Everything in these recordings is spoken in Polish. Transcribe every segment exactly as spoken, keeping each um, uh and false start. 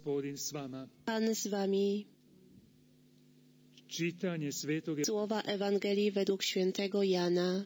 Gospodin s vama. Pán s vami. Čítanie svätého Słowa Ewangelii według świętego Jana.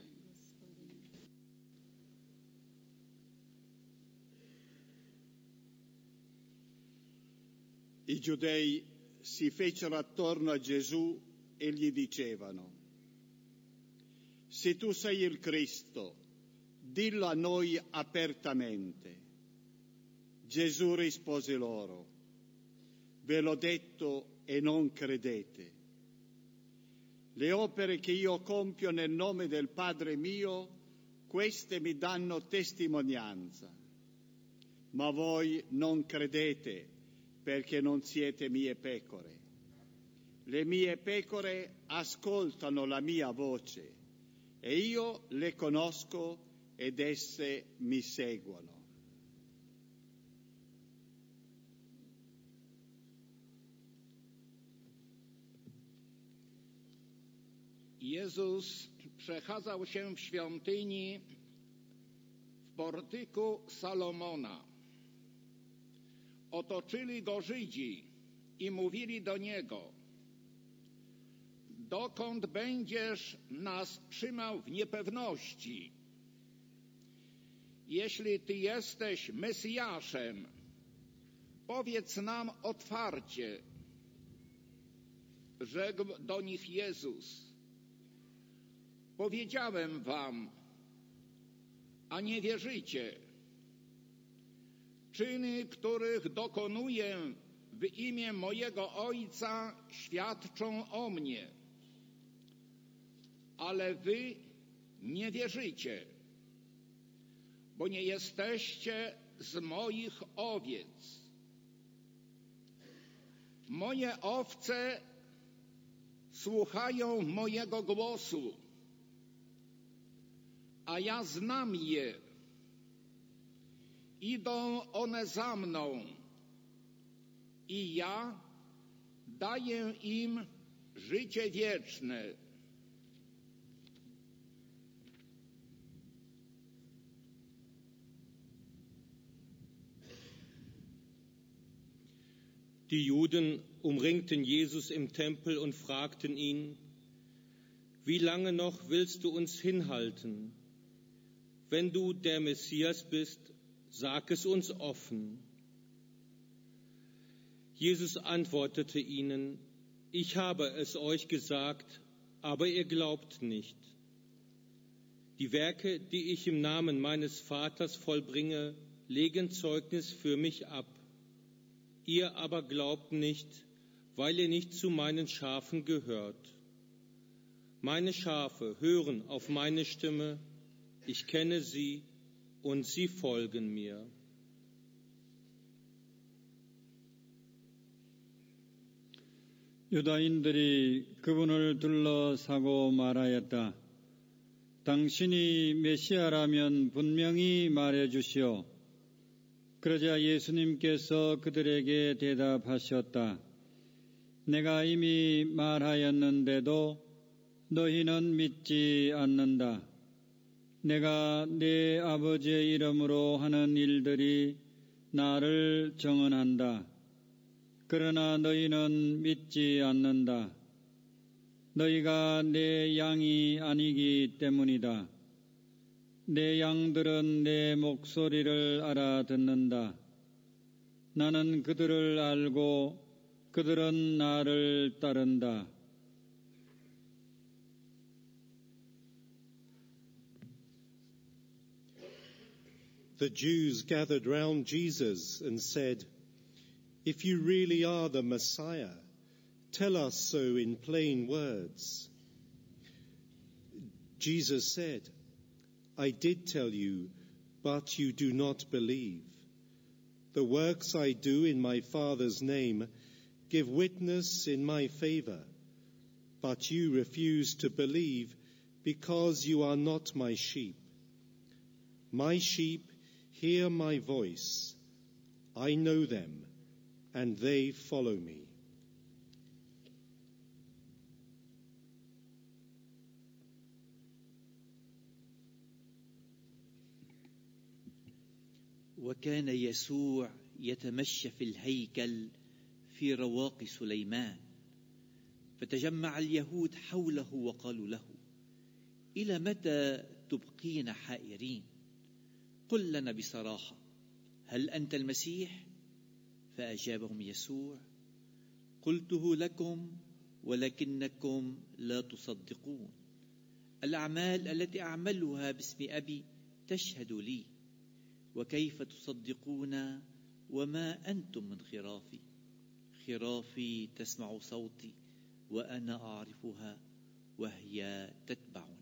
I giudei si fecero attorno a Gesù e gli dicevano: se tu sei il Cristo, dillo a noi apertamente. Gesù rispose loro: ve l'ho detto e non credete. Le opere che io compio nel nome del Padre mio, queste mi danno testimonianza. Ma voi non credete, perché non siete mie pecore. Le mie pecore ascoltano la mia voce, e io le conosco ed esse mi seguono. Jezus przechadzał się w świątyni w portyku Salomona. Otoczyli go Żydzi i mówili do niego: dokąd będziesz nas trzymał w niepewności? Jeśli Ty jesteś Mesjaszem, powiedz nam otwarcie. Rzekł do nich Jezus: powiedziałem wam, a nie wierzycie. Czyny, których dokonuję w imię mojego Ojca, świadczą o mnie. Ale wy nie wierzycie, bo nie jesteście z moich owiec. Moje owce słuchają mojego głosu, a ja znam je. Idą one za mną i ja daję im życie wieczne. Die Juden umringten Jesus im Tempel und fragten ihn: wie lange noch willst du uns hinhalten? Wenn du der Messias bist, sag es uns offen. Jesus antwortete ihnen: ich habe es euch gesagt, aber ihr glaubt nicht. Die Werke, die ich im Namen meines Vaters vollbringe, legen Zeugnis für mich ab. Ihr aber glaubt nicht, weil ihr nicht zu meinen Schafen gehört. Meine Schafe hören auf meine Stimme, ich kenne sie und sie folgen mir. 유다인들이 그분을 둘러싸고 말하였다. 당신이 메시아라면 분명히 말해 주시오. 그러자 예수님께서 그들에게 대답하셨다. 내가 이미 말하였는데도 너희는 믿지 않는다. 내가 내 아버지의 이름으로 하는 일들이 나를 증언한다. 그러나 너희는 믿지 않는다. 너희가 내 양이 아니기 때문이다. 내 양들은 내 목소리를 알아듣는다. 나는 그들을 알고 그들은 나를 따른다. The Jews gathered round Jesus and said, if you really are the Messiah, tell us so in plain words. Jesus said, I did tell you, but you do not believe. The works I do in my Father's name give witness in my favor, but you refuse to believe because you are not my sheep. My sheep hear my voice. I know them, and they follow me. وكان يسوع يتمشى في الهيكل في رواق سليمان، فتجمع اليهود حوله وقالوا له: إلى متى تبقين حائرين؟ قل لنا بصراحة، هل أنت المسيح؟ فأجابهم يسوع: قلته لكم ولكنكم لا تصدقون. الأعمال التي أعملها باسم أبي تشهد لي، وكيف تصدقون وما أنتم من خرافي؟ خرافي تسمع صوتي وأنا أعرفها وهي تتبعني.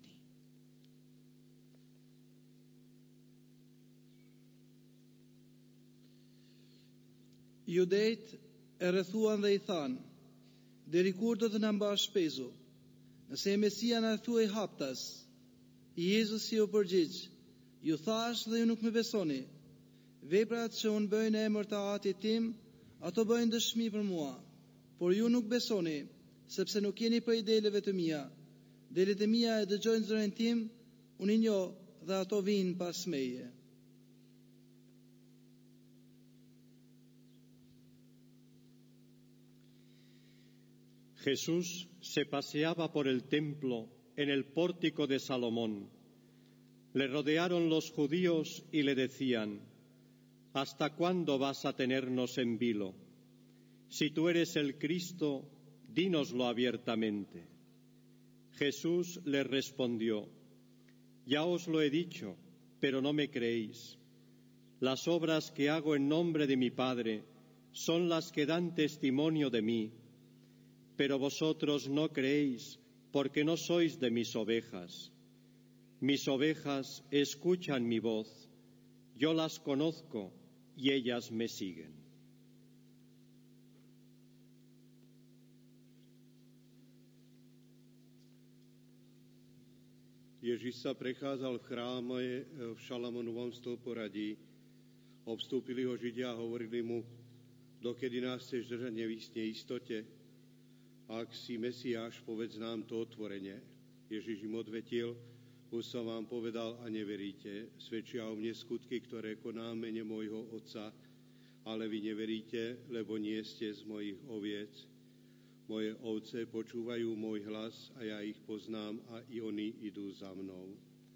Judejt e rrethuan dhe i than: deri kur do të na mbash shpezu? Nëse Mesia na thuaj haptas. Jezusi u përgjigj: ju thash dhe ju nuk më besoni. Veprat që unë bëj në emër të Atit tim, ato bëjnë dëshmi për mua, por ju nuk besoni, sepse nuk jeni për deleve të mia. Delet e mia e dëgjojnë zërin tim, unë i njoh dhe ato vinë pas meje. Jesús se paseaba por el templo en el pórtico de Salomón. Le rodearon los judíos y le decían: ¿hasta cuándo vas a tenernos en vilo? Si tú eres el Cristo, dínoslo abiertamente. Jesús les respondió: ya os lo he dicho, pero no me creéis. Las obras que hago en nombre de mi Padre son las que dan testimonio de mí, pero vosotros no creéis porque no sois de mis ovejas. Mis ovejas escuchan mi voz, yo las conozco y ellas me siguen. Ježiš sa prechádzal v chráme v Šalamonovom stĺporadí. Obstúpili ho Židia a hovorili mu: dokedy nás chceš držať v neistote? Ak si Mesiáš, povedz nám to otvorene. Ježiš im odvetil: už som vám povedal a neveríte. Svedčia o mne skutky, ktoré konám v mene môjho Otca, ale vy neveríte, lebo nie ste z mojich oviec. Moje ovce počúvajú môj hlas a ja ich poznám a i oni idú za mnou.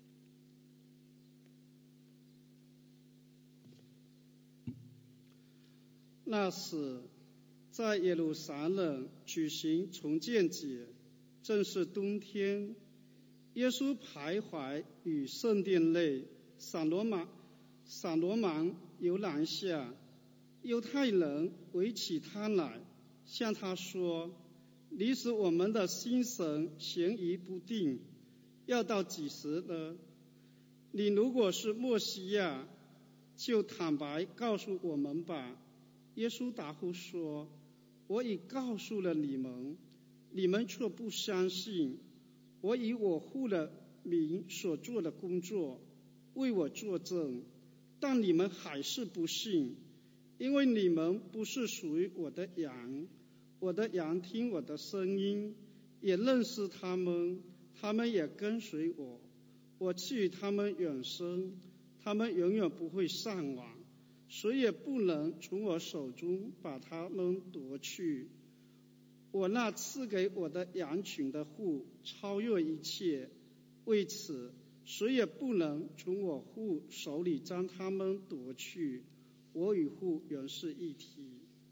那时，在耶路撒冷举行重建节，正是冬天。耶稣徘徊于圣殿内，撒罗马撒罗芒游廊下，犹太人围起他来，向他说：你使我们的心神悬疑不定，要到几时呢？你如果是默西亚，就坦白告诉我们吧。耶稣答复说：我已告诉了你们，你们却不相信。我以我父的名所做的工作为我作证，但你们还是不信，因为你们不是属于我的羊。我的羊听我的声音，也认识他们，他们也跟随我。我赐予他们永生，他们永远不会丧亡，谁也不能从我手中把他们夺去。我那赐给我的羊群的父超越一切，为此谁也不能从我父手里将他们夺去。我与父原是一体。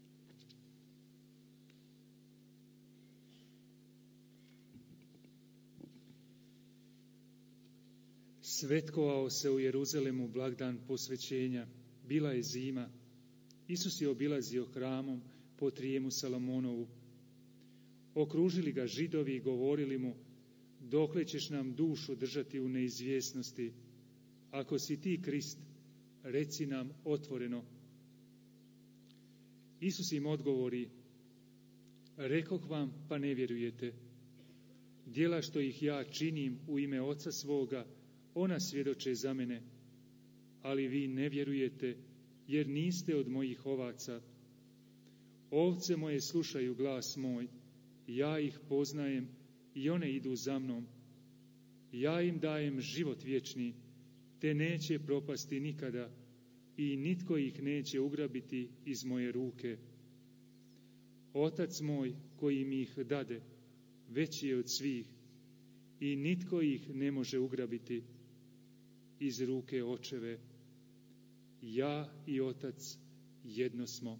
Svetkovao se u Jeruzalemu blagdan posvećenja. Bila je zima. Isus je obilazio hramom po trijemu Salomonovu. Okružili ga Židovi i govorili mu: dokle ćeš nam dušu držati u neizvjesnosti? Ako si ti Krist, reci nam otvoreno. Isus im odgovori: rekoh vam, pa ne vjerujete. Djela što ih ja činim u ime Oca svoga, ona svjedoče za mene, ali vi ne vjerujete, jer niste od mojih ovaca. Ovce moje slušaju glas moj, ja ih poznajem i one idu za mnom. Ja im dajem život vječni, te neće propasti nikada i nitko ih neće ugrabiti iz moje ruke. Otac moj koji mi ih dade, veći je od svih i nitko ih ne može ugrabiti iz ruke očeve. Ja i Otac jedno smo.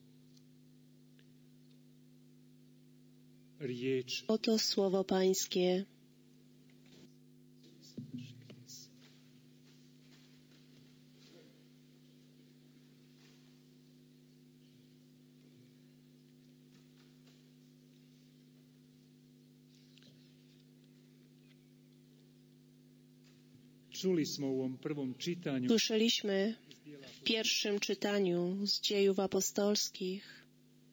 Riječ. Oto słowo Pańskie. Čuli smo u ovom prvom čitanju. Słyszeliśmy w pierwszym czytaniu z dziejów apostolskich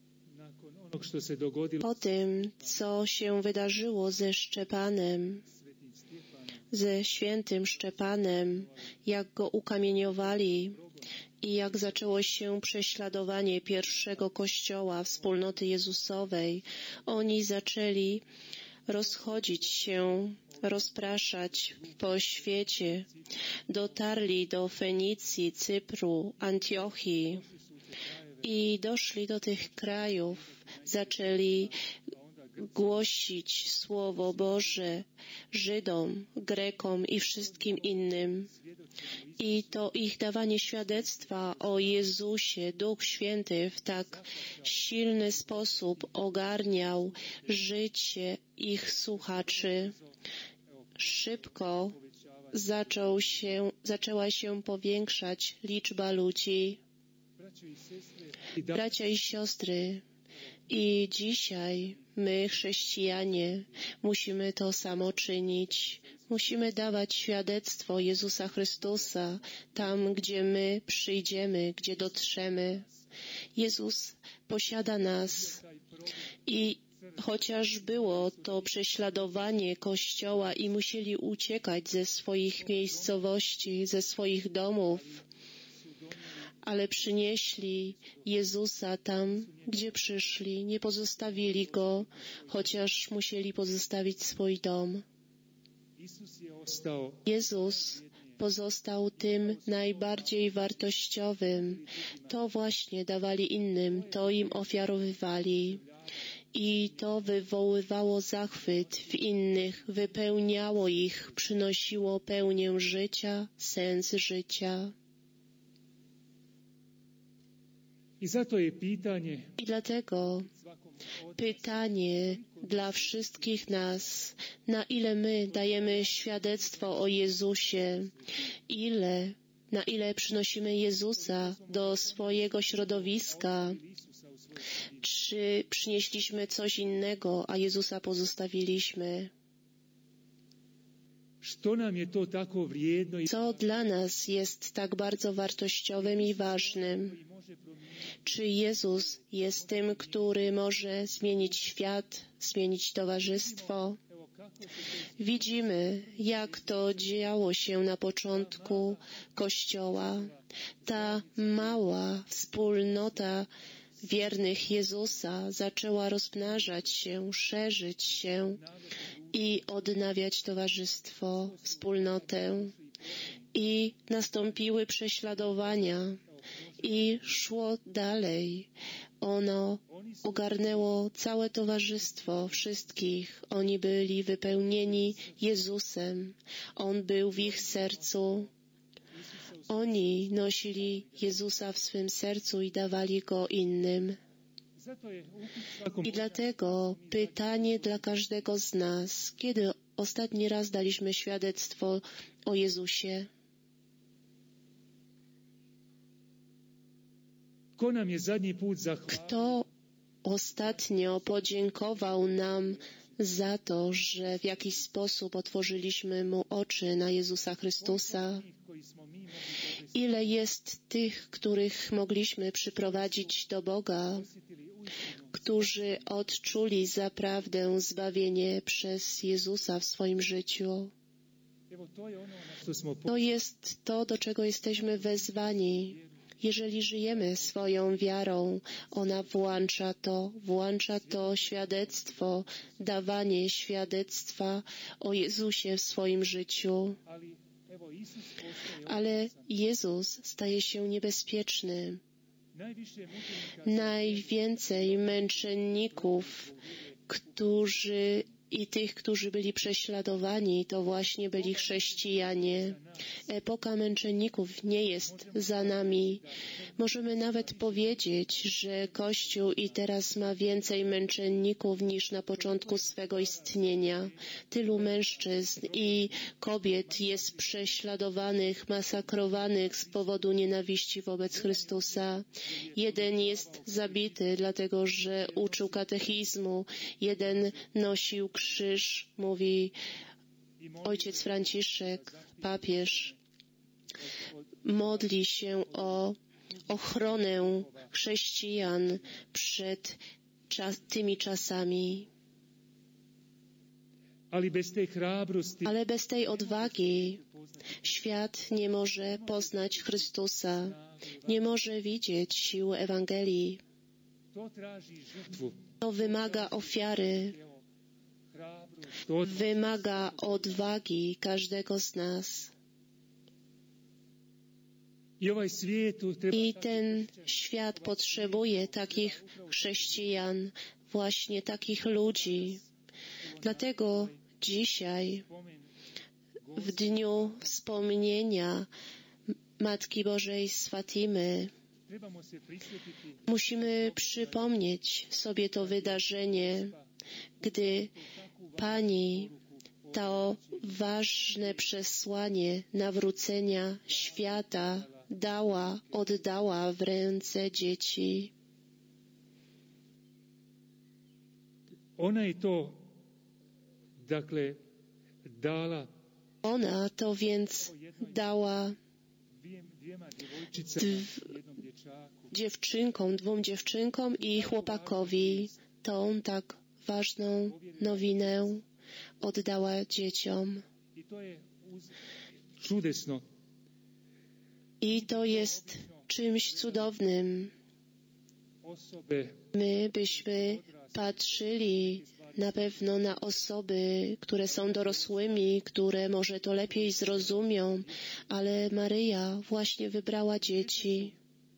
po tym, co się wydarzyło ze Szczepanem, ze świętym Szczepanem, jak go ukamieniowali i jak zaczęło się prześladowanie pierwszego kościoła, wspólnoty Jezusowej. Oni zaczęli rozchodzić się, rozpraszać po świecie. Dotarli do Fenicji, Cypru, Antiochii i doszli do tych krajów. Zaczęli głosić Słowo Boże Żydom, Grekom i wszystkim innym. I to ich dawanie świadectwa o Jezusie, Duch Święty w tak silny sposób ogarniał życie ich słuchaczy. Szybko zaczął się, zaczęła się powiększać liczba ludzi. Bracia i siostry, i dzisiaj my, chrześcijanie, musimy to samo czynić. Musimy dawać świadectwo Jezusa Chrystusa tam, gdzie my przyjdziemy, gdzie dotrzemy. Jezus posiada nas i chociaż było to prześladowanie Kościoła i musieli uciekać ze swoich miejscowości, ze swoich domów, ale przynieśli Jezusa tam, gdzie przyszli, nie pozostawili Go, chociaż musieli pozostawić swój dom. Jezus pozostał tym najbardziej wartościowym. To właśnie dawali innym, to im ofiarowywali. I to wywoływało zachwyt w innych, wypełniało ich, przynosiło pełnię życia, sens życia. I zato je pitanje, I dlatego pytanie dla wszystkich nas, na ile my dajemy świadectwo o Jezusie, ile, na ile przynosimy Jezusa do swojego środowiska, czy przynieśliśmy coś innego, a Jezusa pozostawiliśmy. Co dla nas jest tak bardzo wartościowym i ważnym? Czy Jezus jest tym, który może zmienić świat, zmienić towarzystwo? Widzimy, jak to działo się na początku Kościoła. Ta mała wspólnota wiernych Jezusa zaczęła rozmnażać się, szerzyć się i odnawiać towarzystwo, wspólnotę. I nastąpiły prześladowania i szło dalej. Ono ogarnęło całe towarzystwo, wszystkich. Oni byli wypełnieni Jezusem. On był w ich sercu. Oni nosili Jezusa w swym sercu i dawali Go innym. I dlatego pytanie dla każdego z nas, kiedy ostatni raz daliśmy świadectwo o Jezusie? Kto ostatnio podziękował nam za to, że w jakiś sposób otworzyliśmy Mu oczy na Jezusa Chrystusa? Ile jest tych, których mogliśmy przyprowadzić do Boga, którzy odczuli zaprawdę zbawienie przez Jezusa w swoim życiu? To jest to, do czego jesteśmy wezwani. Jeżeli żyjemy swoją wiarą, ona włącza to, włącza to świadectwo, dawanie świadectwa o Jezusie w swoim życiu. Ale Jezus staje się niebezpieczny. Najwięcej męczenników, którzy i tych, którzy byli prześladowani, to właśnie byli chrześcijanie. Epoka męczenników nie jest za nami. Możemy nawet powiedzieć, że Kościół i teraz ma więcej męczenników niż na początku swego istnienia. Tylu mężczyzn i kobiet jest prześladowanych, masakrowanych z powodu nienawiści wobec Chrystusa. Jeden jest zabity, dlatego że uczył katechizmu. Jeden nosił krzyż, mówi ojciec Franciszek, papież, modli się o ochronę chrześcijan przed czas, tymi czasami. Ale bez tej odwagi świat nie może poznać Chrystusa, nie może widzieć siły Ewangelii. To wymaga ofiary, wymaga odwagi każdego z nas. I ten świat potrzebuje takich chrześcijan, właśnie takich ludzi. Dlatego dzisiaj, w dniu wspomnienia Matki Bożej z Fatimy, musimy przypomnieć sobie to wydarzenie, gdy Pani to ważne przesłanie nawrócenia świata dała, oddała w ręce dzieci. Ona je to, dakle, dala. Ona to więc dała dw, dziewczynkom, dwóm dziewczynkom i chłopakowi tą tak ważną nowinę oddała dzieciom. I to jest czymś cudownym. My byśmy patrzyli na pewno na osoby, które są dorosłymi, które może to lepiej zrozumią, ale Maryja właśnie wybrała dzieci.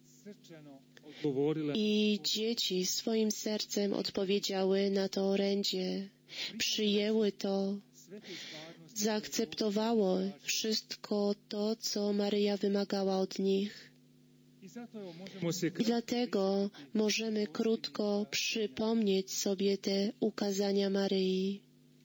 I dzieci swoim sercem odpowiedziały na to orędzie, przyjęły to, zaakceptowało wszystko to, co Maryja wymagała od nich. I dlatego możemy krótko przypomnieć sobie te ukazania Maryi.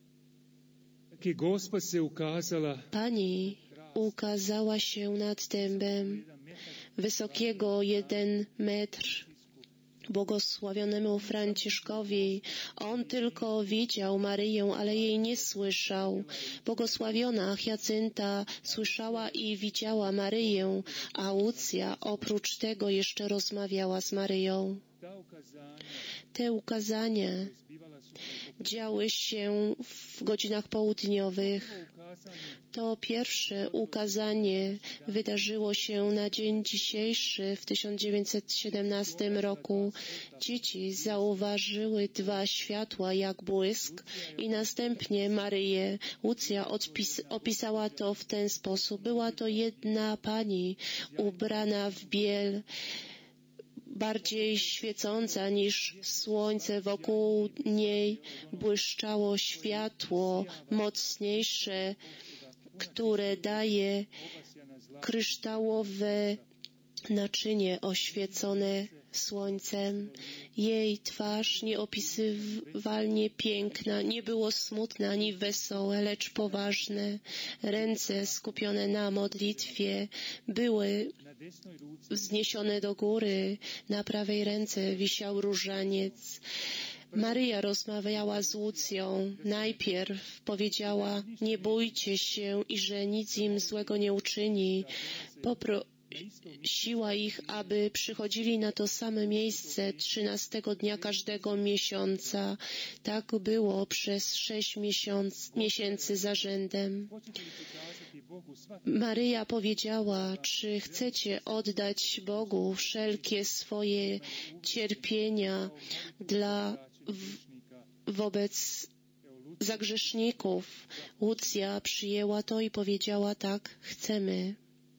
Pani ukazała się nad dębem wysokiego jeden metr błogosławionemu Franciszkowi. On tylko widział Maryję, ale jej nie słyszał. Błogosławiona Hiacynta słyszała i widziała Maryję, a Łucja oprócz tego jeszcze rozmawiała z Maryją. Te ukazania działy się w godzinach południowych. To pierwsze ukazanie wydarzyło się na dzień dzisiejszy w tysiąc dziewięćset siedemnastym roku. Dzieci zauważyły dwa światła jak błysk i następnie Maryję. Łucja odpis- opisała to w ten sposób. Była to jedna pani ubrana w biel, bardziej świecąca niż słońce. Wokół niej błyszczało światło mocniejsze, które daje kryształowe naczynie oświecone słońcem. Jej twarz nieopisywalnie piękna, nie było smutne ani wesołe, lecz poważne. Ręce skupione na modlitwie były wzniesione do góry. Na prawej ręce wisiał różaniec. Maryja rozmawiała z Łucją. Najpierw powiedziała, nie bójcie się i że nic im złego nie uczyni. Poprosiła ich, aby przychodzili na to same miejsce trzynastego dnia każdego miesiąca. Tak było przez sześć miesiąc, miesięcy za rzędem. Maryja powiedziała, czy chcecie oddać Bogu wszelkie swoje cierpienia dla w, wobec za grzeszników. Łucja przyjęła to i powiedziała tak, chcemy.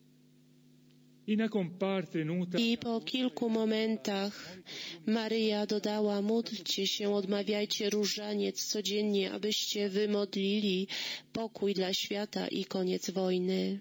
I po kilku momentach Maryja dodała, módlcie się, odmawiajcie różaniec codziennie, abyście wymodlili pokój dla świata i koniec wojny.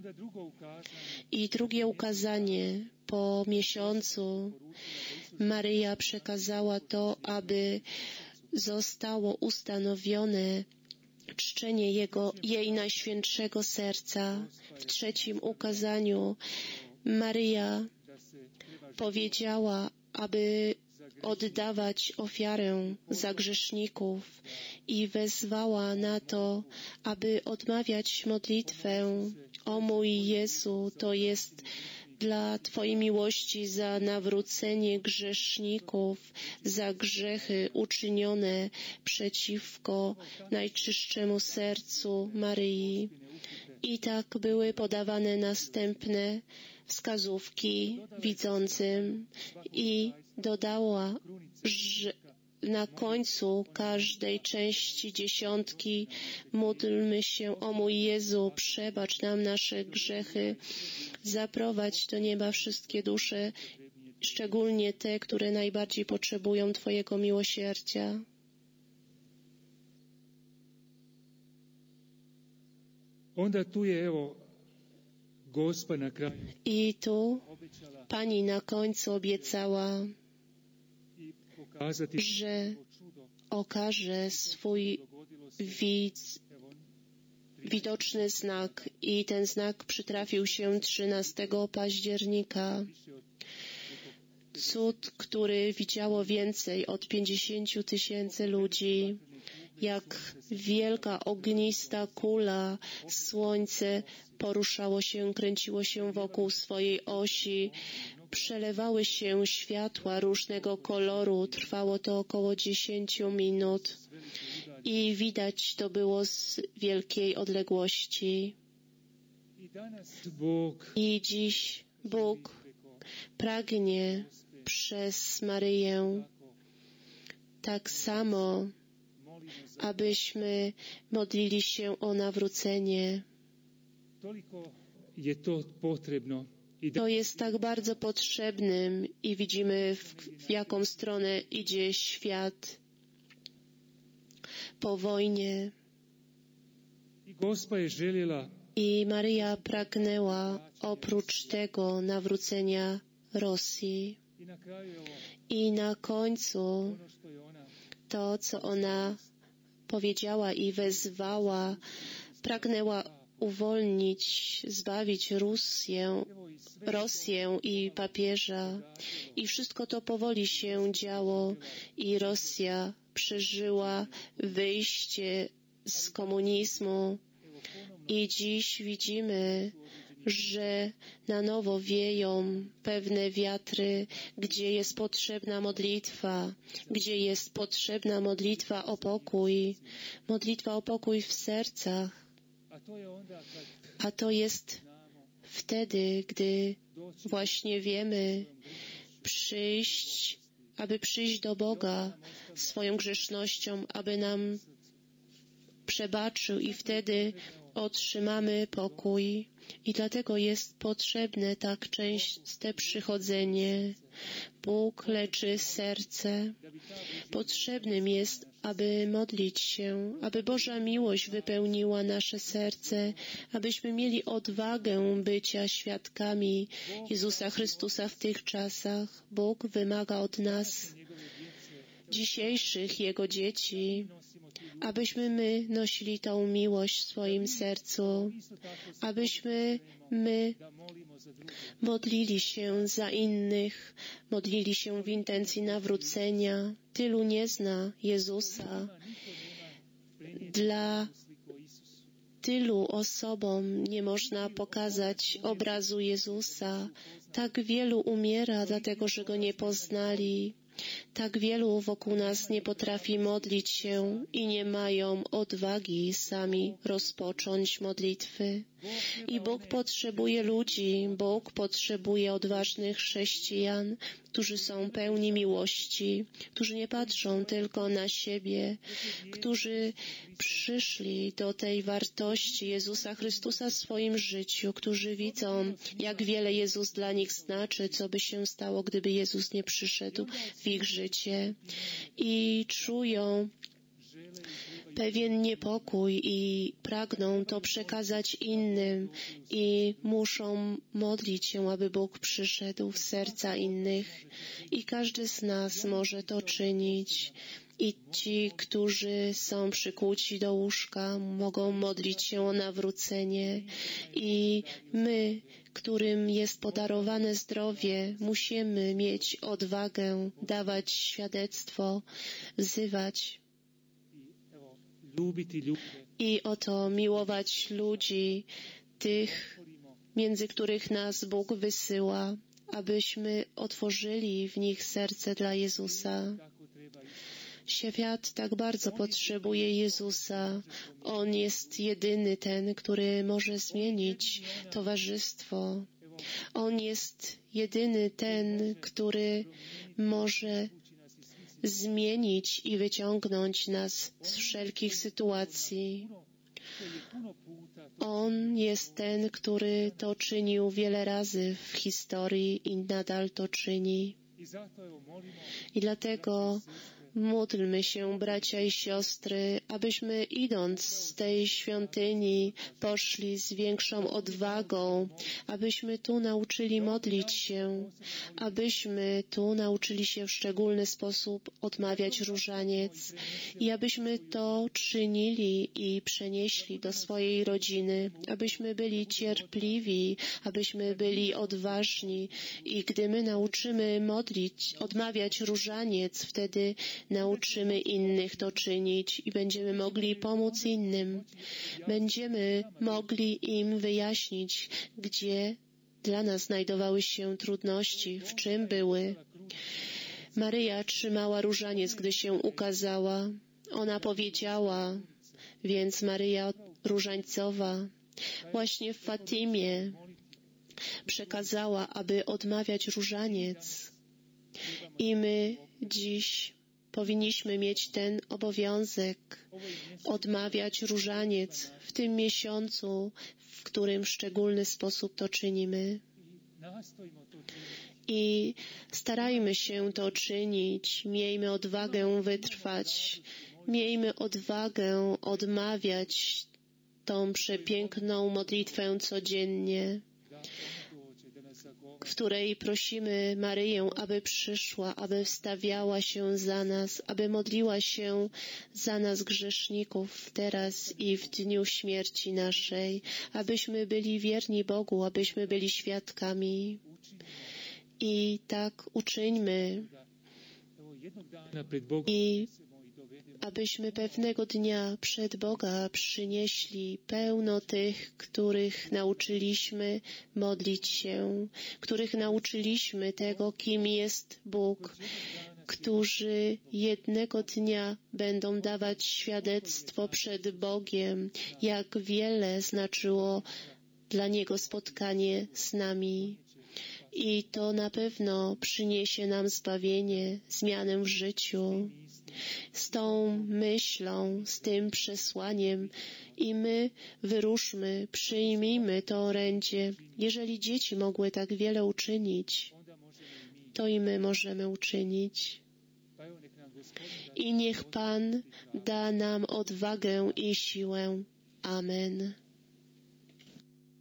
I drugie ukazanie, po miesiącu Maryja przekazała to, aby zostało ustanowione czczenie jego, jej Najświętszego Serca. W trzecim ukazaniu Maryja powiedziała, aby oddawać ofiarę za grzeszników i wezwała na to, aby odmawiać modlitwę: o mój Jezu, to jest dla Twojej miłości za nawrócenie grzeszników, za grzechy uczynione przeciwko Najczystszemu Sercu Maryi. I tak były podawane następne wskazówki widzącym i dodała, że na końcu każdej części dziesiątki módlmy się: o mój Jezu, przebacz nam nasze grzechy, zaprowadź do nieba wszystkie dusze, szczególnie te, które najbardziej potrzebują Twojego miłosierdzia. I tu Pani na końcu obiecała, że okaże swój widz, widoczny znak, i ten znak przytrafił się trzynastego października. Cud, który widziało więcej od pięćdziesięciu tysięcy ludzi, jak wielka ognista kula, słońce poruszało się, kręciło się wokół swojej osi, przelewały się światła różnego koloru, trwało to około dziesięciu minut i widać to było z wielkiej odległości. I dziś Bóg pragnie przez Maryję tak samo, abyśmy modlili się o nawrócenie. To jest tak bardzo potrzebnym i widzimy, w, w jaką stronę idzie świat po wojnie. I Maryja pragnęła oprócz tego nawrócenia Rosji. I na końcu to, co ona powiedziała i wezwała, pragnęła uwolnić, zbawić Rosję, Rosję i papieża. I wszystko to powoli się działo i Rosja przeżyła wyjście z komunizmu. I dziś widzimy, że na nowo wieją pewne wiatry, gdzie jest potrzebna modlitwa, gdzie jest potrzebna modlitwa o pokój, modlitwa o pokój w sercach. A to jest wtedy, gdy właśnie wiemy przyjść, aby przyjść do Boga swoją grzesznością, aby nam przebaczył, i wtedy otrzymamy pokój. I dlatego jest potrzebne tak częste przychodzenie. Bóg leczy serce. Potrzebnym jest, aby modlić się, aby Boża miłość wypełniła nasze serce, abyśmy mieli odwagę bycia świadkami Jezusa Chrystusa w tych czasach. Bóg wymaga od nas, dzisiejszych Jego dzieci, abyśmy my nosili tą miłość w swoim sercu, abyśmy my modlili się za innych, modlili się w intencji nawrócenia. Tylu nie zna Jezusa. Dla tylu osobom nie można pokazać obrazu Jezusa. Tak wielu umiera, dlatego że Go nie poznali. Tak wielu wokół nas nie potrafi modlić się i nie mają odwagi sami rozpocząć modlitwy. I Bóg potrzebuje ludzi, Bóg potrzebuje odważnych chrześcijan którzy są pełni miłości, którzy nie patrzą tylko na siebie, którzy przyszli do tej wartości Jezusa Chrystusa w swoim życiu, którzy widzą, jak wiele Jezus dla nich znaczy, co by się stało, gdyby Jezus nie przyszedł w ich życie i czują pewien niepokój i pragną to przekazać innym i muszą modlić się, aby Bóg przyszedł w serca innych. I każdy z nas może to czynić. I ci, którzy są przykuci do łóżka, mogą modlić się o nawrócenie. I my, którym jest podarowane zdrowie, musimy mieć odwagę, dawać świadectwo, wzywać i oto miłować ludzi, tych, między których nas Bóg wysyła, abyśmy otworzyli w nich serce dla Jezusa. Świat tak bardzo potrzebuje Jezusa. On jest jedyny ten, który może zmienić towarzystwo. On jest jedyny ten, który może zmienić i wyciągnąć nas z wszelkich sytuacji. On jest ten, który to czynił wiele razy w historii i nadal to czyni. I dlatego módlmy się, bracia i siostry, abyśmy idąc z tej świątyni poszli z większą odwagą, abyśmy tu nauczyli modlić się, abyśmy tu nauczyli się w szczególny sposób odmawiać różaniec i abyśmy to czynili i przenieśli do swojej rodziny, abyśmy byli cierpliwi, abyśmy byli odważni i gdy my nauczymy modlić, odmawiać różaniec, wtedy nauczymy innych to czynić i będziemy mogli pomóc innym. Będziemy mogli im wyjaśnić, gdzie dla nas znajdowały się trudności, w czym były. Maryja trzymała różaniec, gdy się ukazała. Ona powiedziała, więc Maryja Różańcowa właśnie w Fatimie przekazała, aby odmawiać różaniec. I my dziś powinniśmy mieć ten obowiązek odmawiać różaniec w tym miesiącu, w którym w szczególny sposób to czynimy. I starajmy się to czynić, miejmy odwagę wytrwać, miejmy odwagę odmawiać tą przepiękną modlitwę codziennie, w której prosimy Maryję, aby przyszła, aby wstawiała się za nas, aby modliła się za nas grzeszników teraz i w dniu śmierci naszej, abyśmy byli wierni Bogu, abyśmy byli świadkami. I tak uczyńmy i abyśmy pewnego dnia przed Boga przynieśli pełno tych, których nauczyliśmy modlić się, których nauczyliśmy tego, kim jest Bóg, którzy jednego dnia będą dawać świadectwo przed Bogiem, jak wiele znaczyło dla Niego spotkanie z nami. I to na pewno przyniesie nam zbawienie, zmianę w życiu. Z tą myślą, z tym przesłaniem i my wyruszmy, przyjmijmy to orędzie. Jeżeli dzieci mogły tak wiele uczynić, to i my możemy uczynić. I niech Pan da nam odwagę i siłę. Amen.